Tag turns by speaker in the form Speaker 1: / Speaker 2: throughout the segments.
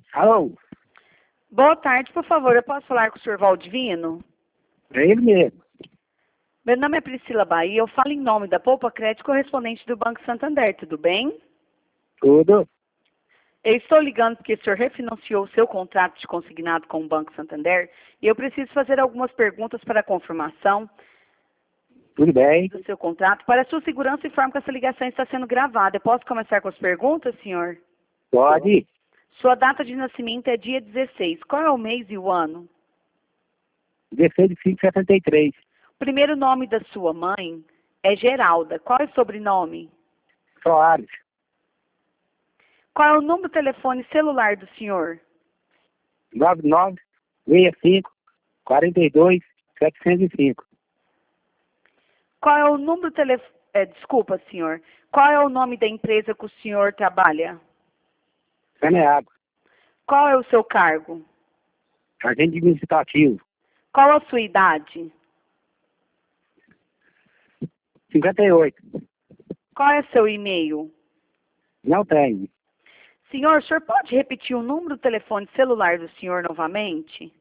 Speaker 1: Alô?
Speaker 2: Boa tarde, por favor, eu posso falar com o senhor Valdivino?
Speaker 1: É ele mesmo.
Speaker 2: Meu nome é Priscila Bahia, eu falo em nome da Poupa Crédito, correspondente do Banco Santander, tudo bem?
Speaker 1: Tudo?
Speaker 2: Eu estou ligando porque o senhor refinanciou o seu contrato de consignado com o Banco Santander e eu preciso fazer algumas perguntas para a confirmação
Speaker 1: Tudo bem?
Speaker 2: do seu contrato. Para a sua segurança, informo que essa ligação está sendo gravada. Eu posso começar com as perguntas, senhor?
Speaker 1: Pode?
Speaker 2: Sua data de nascimento é dia 16. Qual é o mês e o ano?
Speaker 1: 16 de 5,73.
Speaker 2: O primeiro nome da sua mãe é Geralda. Qual é o sobrenome?
Speaker 1: Soares.
Speaker 2: Qual é o número do telefone celular do senhor?
Speaker 1: 9965-42-705.
Speaker 2: Qual é o número do telefone... desculpa, senhor. Qual é o nome da empresa que o senhor trabalha?
Speaker 1: Saneago.
Speaker 2: Qual é o seu cargo?
Speaker 1: Agente administrativo.
Speaker 2: Qual a sua idade?
Speaker 1: 58.
Speaker 2: Qual é seu e-mail?
Speaker 1: Não tem.
Speaker 2: Senhor, o senhor pode repetir o número do telefone celular do senhor novamente?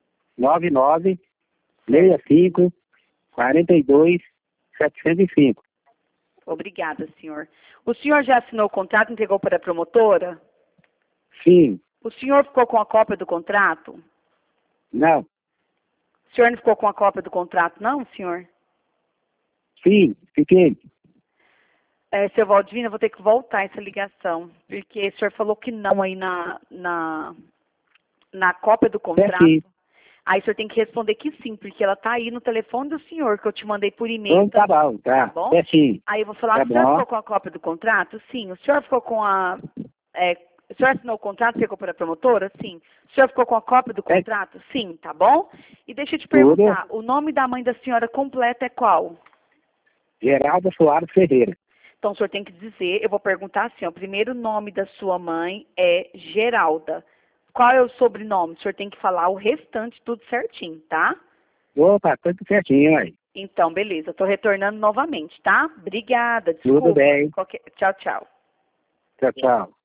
Speaker 1: 9965-42-705.
Speaker 2: Obrigada, senhor. O senhor já assinou o contrato e entregou para a promotora?
Speaker 1: Sim.
Speaker 2: O senhor ficou com a cópia do contrato?
Speaker 1: Não.
Speaker 2: O senhor não ficou com a cópia do contrato, não, senhor?
Speaker 1: Sim. Fiquei.
Speaker 2: Seu Valdivino, eu vou ter que voltar essa ligação, porque o senhor falou que não aí na cópia do contrato.
Speaker 1: Sim.
Speaker 2: Aí o senhor tem que responder que sim, porque ela está aí no telefone do senhor, que eu te mandei por
Speaker 1: Então
Speaker 2: e-mail.
Speaker 1: tá bom, tá.
Speaker 2: Tá bom?
Speaker 1: Certinho.
Speaker 2: Aí eu vou falar,
Speaker 1: Tá
Speaker 2: o senhor
Speaker 1: bom.
Speaker 2: ficou com a cópia do contrato? Sim. O senhor ficou com a... o senhor assinou o contrato, pegou para a promotora? Sim. O senhor ficou com a cópia do contrato? Sim, tá bom? E deixa eu te perguntar, o nome da mãe da senhora completa é qual?
Speaker 1: Geralda Soares Ferreira.
Speaker 2: Então, o senhor tem que dizer, eu vou perguntar assim, ó, o primeiro nome da sua mãe é Geralda. Qual é o sobrenome? O senhor tem que falar o restante, tudo certinho, tá?
Speaker 1: Opa, tudo certinho aí.
Speaker 2: Então, beleza. Estou retornando novamente, tá? Obrigada, desculpa.
Speaker 1: Tudo bem.
Speaker 2: Tchau, tchau.
Speaker 1: Tchau, tchau.